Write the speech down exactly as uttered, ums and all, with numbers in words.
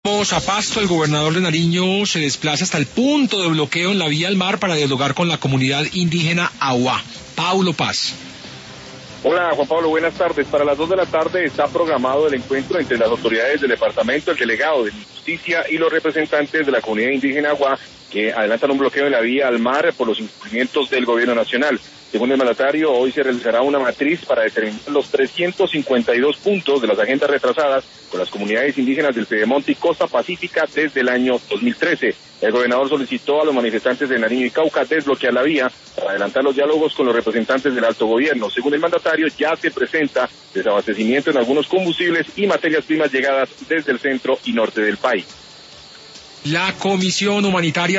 Vamos a Pasto. El gobernador de Nariño se desplaza hasta el punto de bloqueo en la vía al mar para dialogar con la comunidad indígena Awa. Paulo Paz. Hola Juan Pablo, buenas tardes. Para las dos de la tarde está programado el encuentro entre las autoridades del departamento, el delegado de Justicia y los representantes de la comunidad indígena Awa, que adelantan un bloqueo en la vía al mar por los incumplimientos del gobierno nacional. Según el mandatario, hoy se realizará una matriz para determinar los trescientos cincuenta y dos puntos de las agendas retrasadas con las comunidades indígenas del Piedemonte y Costa Pacífica desde el año dos mil trece. El gobernador solicitó a los manifestantes de Nariño y Cauca desbloquear la vía para adelantar los diálogos con los representantes del alto gobierno. Según el mandatario, ya se presenta desabastecimiento en algunos combustibles y materias primas llegadas desde el centro y norte del país. La Comisión Humanitaria